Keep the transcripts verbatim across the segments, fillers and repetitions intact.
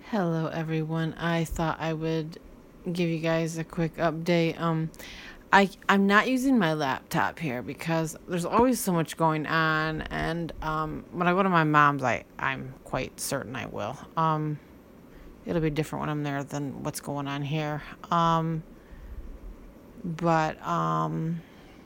Hello, everyone. I thought I would give you guys a quick update. Um, I I'm not using my laptop here because there's always so much going on, and um, when I go to my mom's, I I'm quite certain I will. Um, it'll be different when I'm there than what's going on here. Um, but um,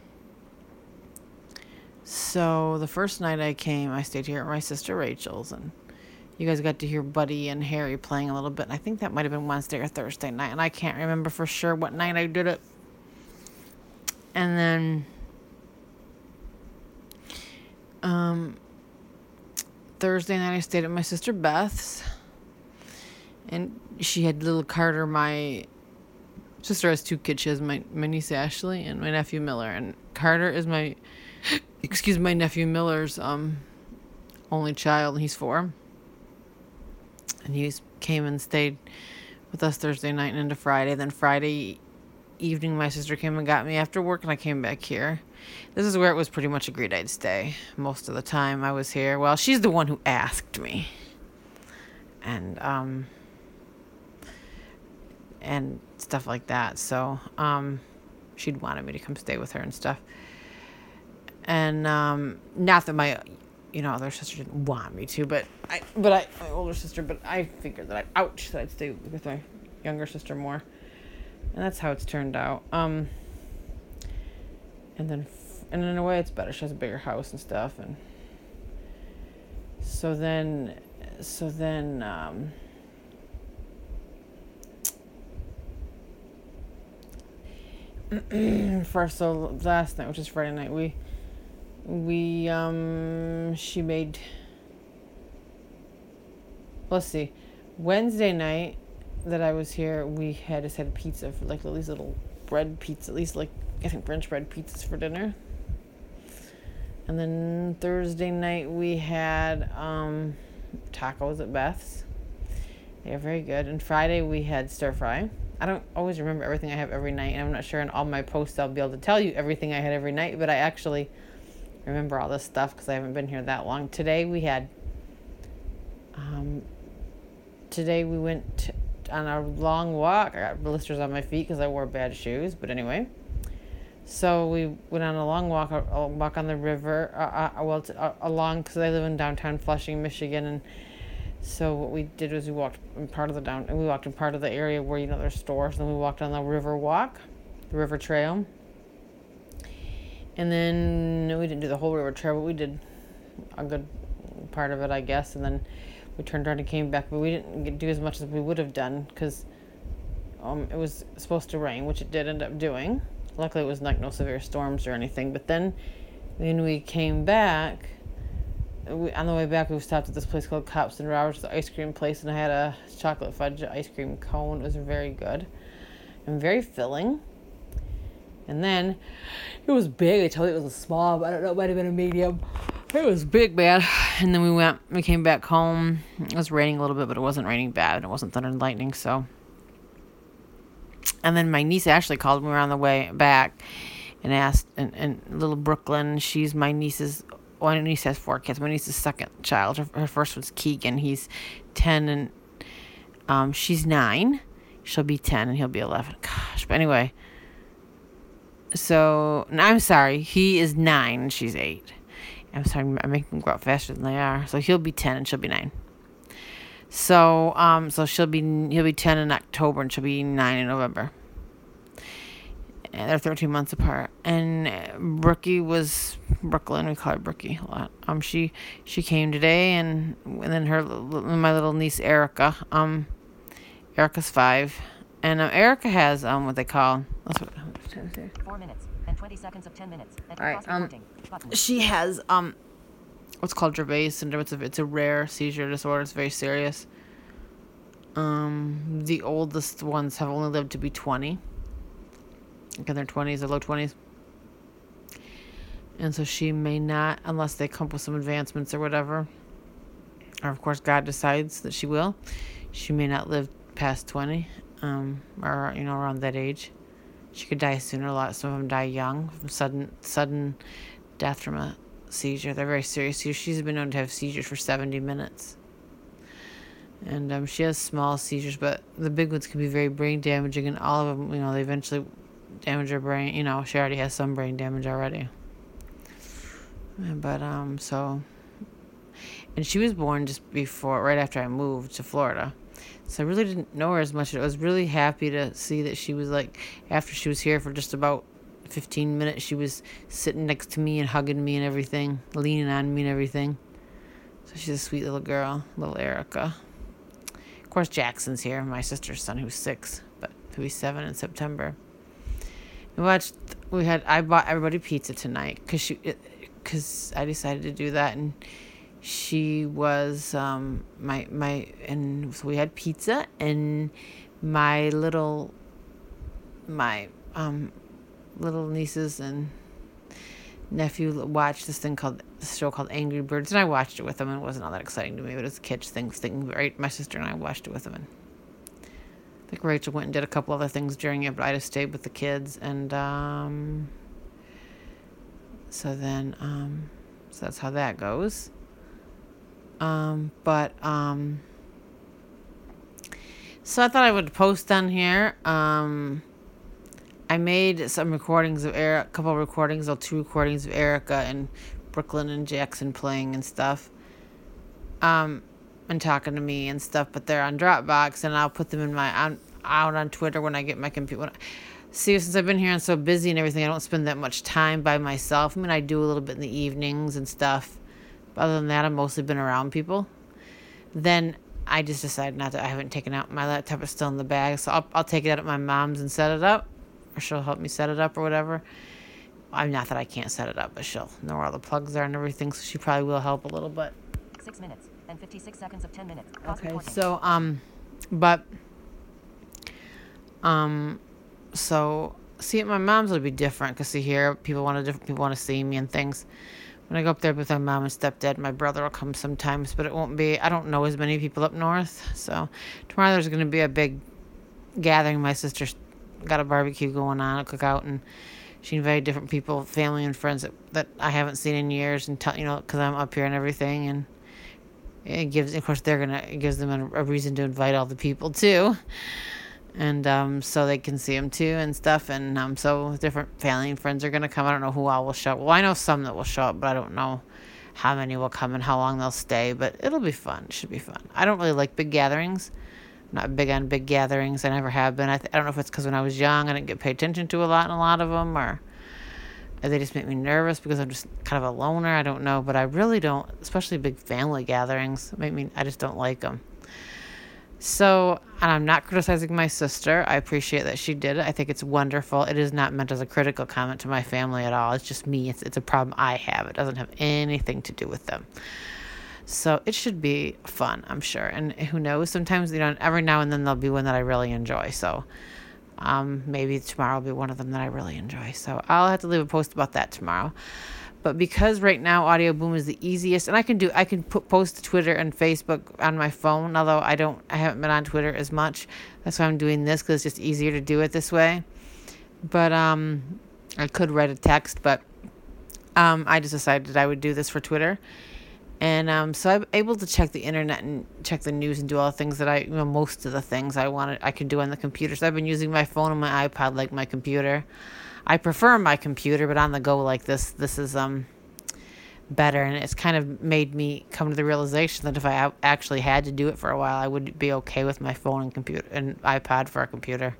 so the first night I came, I stayed here at my sister Rachel's, and you guys got to hear Buddy and Harry playing a little bit. And I think that might have been Wednesday or Thursday night. And I can't remember for sure what night I did it. And then um, Thursday night I stayed at my sister Beth's. And she had little Carter. My sister has two kids. She has my, my niece Ashley and my nephew Miller. And Carter is my, excuse my nephew Miller's um only child. And he's four. And he came and stayed with us Thursday night and into Friday. Then Friday evening, my sister came and got me after work, and I came back here. This is where it was pretty much agreed I'd stay most of the time I was here. Well, she's the one who asked me. And, um, and stuff like that. So, um, she'd wanted me to come stay with her and stuff. And, um, not that my... you know, other sister didn't want me to, but I, but I, my older sister, but I figured that I, ouch, that I'd stay with my younger sister more, and that's how it's turned out. Um, and then, and in a way, it's better. She has a bigger house and stuff, and so then, so then, um, first, so last night, which is Friday night, we. We, um, she made, let's see, Wednesday night that I was here, we had just had pizza for like these little bread pizza, at least like, I think French bread pizzas for dinner. And then Thursday night we had, um, tacos at Beth's. They are very good. And Friday we had stir fry. I don't always remember everything I have every night, and I'm not sure in all my posts I'll be able to tell you everything I had every night, but I actually remember all this stuff because I haven't been here that long. Today we had, um, today we went to, on a long walk. I got blisters on my feet because I wore bad shoes, but anyway. So we went on a long walk, a, a walk on the river, uh, uh, well, to, uh, along, because I live in downtown Flushing, Michigan, and so what we did was we walked in part of the down, and we walked in part of the area where, you know, there's stores, and we walked on the river walk, the river trail. And then we didn't do the whole river trail, but we did a good part of it, I guess. And then we turned around and came back, but we didn't do as much as we would have done because um, it was supposed to rain, which it did end up doing. Luckily, it was like no severe storms or anything. But then when we came back, we, on the way back, we stopped at this place called Cops and Roberts, the ice cream place, and I had a chocolate fudge ice cream cone. It was very good and very filling. And then it was big. I told you it was a small, but I don't know, it might have been a medium. It was big, bad. And then we went, we came back home. It was raining a little bit, but it wasn't raining bad. And it wasn't thunder and lightning, so. And then my niece Ashley called me on the way back and asked, and, and little Brooklyn, she's my niece's, well, my niece has four kids. My niece's second child. Her, her first was Keegan. He's ten, and um, she's nine. She'll be ten, and he'll be eleven. Gosh, but anyway. So, I'm sorry, he is nine and she's eight. I'm sorry, I make them grow up faster than they are. So he'll be ten and she'll be nine. So, um, so she'll be, he'll be ten in October and she'll be nine in November. And they're thirteen months apart. And Brookie was, Brooklyn, we call her Brookie a lot. Um, she, she came today, and, and then her, my little niece Erica, um, Erica's five. And um, Erica has, um, what they call, let's what, Four minutes and twenty seconds of ten minutes. All right. Um, she has um, what's called Dravet syndrome. It's a it's a rare seizure disorder. It's very serious. Um, the oldest ones have only lived to be twenty. Like in their twenties or low twenties. And so she may not, unless they come up with some advancements or whatever. Or of course God decides that she will. She may not live past twenty. Um, or you know around that age. She could die sooner. A lot. Some of them die young, from sudden sudden death from a seizure. They're very serious. She's been known to have seizures for seventy minutes. And um, she has small seizures, but the big ones can be very brain damaging, and all of them, you know, they eventually damage her brain. You know, she already has some brain damage already. But, um, so, and she was born just before, right after I moved to Florida. So I really didn't know her as much. I was really happy to see that she was like, after she was here for just about fifteen minutes, she was sitting next to me and hugging me and everything, leaning on me and everything. So she's a sweet little girl, little Erica. Of course, Jackson's here, my sister's son, who's six, but he'll be seven in September. We watched, we had, I bought everybody pizza tonight because she, because I decided to do that, and she was, um, my, my, and so we had pizza, and my little, my, um, little nieces and nephew watched this thing called, this show called Angry Birds, and I watched it with them, and it wasn't all that exciting to me, but it was a kids thing, thing, right? My sister and I watched it with them, and I think Rachel went and did a couple other things during it, but I just stayed with the kids, and, um, so then, um, so that's how that goes. Um, but, um, so I thought I would post on here. Um, I made some recordings of Eric, a couple of recordings, or two recordings of Erica and Brooklyn and Jackson playing and stuff. Um, and talking to me and stuff, but they're on Dropbox, and I'll put them in my, on, out on Twitter when I get my computer. See, since I've been here and so busy and everything, I don't spend that much time by myself. I mean, I do a little bit in the evenings and stuff. Other than that, I've mostly been around people. Then I just decided not to. I haven't taken out my laptop. It's still in the bag, so I'll I'll take it out at my mom's and set it up, or she'll help me set it up or whatever. I'm not that I can't set it up, but she'll know where all the plugs are and everything, so she probably will help a little bit. Six minutes and fifty-six seconds of ten minutes. Pause Okay, recording. so um, but um, so see, at my mom's it'll be different because see here people want to different people want to see me and things. When I go up there with my mom and stepdad, my brother will come sometimes, but it won't be, I don't know as many people up north. So tomorrow there's going to be a big gathering. My sister's got a barbecue going on, a cookout, and she invited different people, family and friends that, that I haven't seen in years, and tell, you know, because I'm up here and everything. And it gives, of course, they're going to, it gives them a, a reason to invite all the people too. And um, so they can see them too and stuff. And um, so different family and friends are going to come. I don't know who all will show up. Well, I know some that will show up, but I don't know how many will come and how long they'll stay. But it'll be fun. It should be fun. I don't really like big gatherings. I'm not big on big gatherings. I never have been. I, th- I don't know if it's because when I was young, I didn't get paid attention to a lot in a lot of them, or they just make me nervous because I'm just kind of a loner. I don't know. But I really don't, especially big family gatherings, make me, I just don't like them. So, and I'm not criticizing my sister. I appreciate that she did it. I think it's wonderful. It is not meant as a critical comment to my family at all. It's just me. It's it's a problem I have. It doesn't have anything to do with them. So it should be fun, I'm sure. And who knows? Sometimes, you know, every now and then there'll be one that I really enjoy. So um, maybe tomorrow will be one of them that I really enjoy. So I'll have to leave a post about that tomorrow. But because right now Audio Boom is the easiest, and I can do, I can put, post to Twitter and Facebook on my phone, although I don't, I haven't been on Twitter as much. That's why I'm doing this, because it's just easier to do it this way. But um, I could write a text, but um, I just decided that I would do this for Twitter. And um, so I'm able to check the internet and check the news and do all the things that I, you know, most of the things I wanted, I can do on the computer. So I've been using my phone and my iPod like my computer. I prefer my computer, but on the go like this, this is um better. And it's kind of made me come to the realization that if I actually had to do it for a while, I would be okay with my phone and computer and iPod for a computer.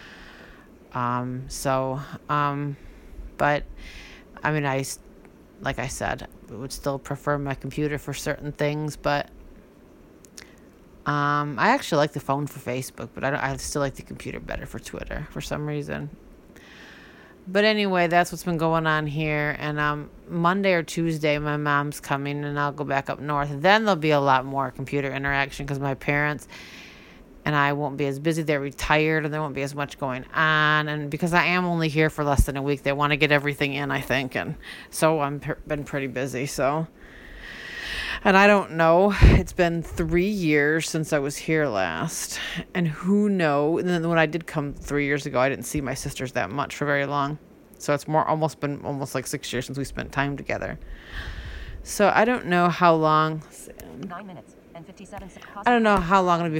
Um, so, um, but I mean, I, like I said, would still prefer my computer for certain things, but um, I actually like the phone for Facebook, but I, don't, I still like the computer better for Twitter for some reason. But anyway, that's what's been going on here. And um, Monday or Tuesday, my mom's coming, and I'll go back up north. Then there'll be a lot more computer interaction because my parents and I won't be as busy. They're retired, and there won't be as much going on. And because I am only here for less than a week, they want to get everything in, I think. And so I've per- been pretty busy. So, and I don't know. It's been three years since I was here last. And who knows? And then when I did come three years ago, I didn't see my sisters that much for very long. So it's more almost been almost like six years since we spent time together. So I don't know how long. Nine minutes and fifty-seven seconds. I don't know how long it'll be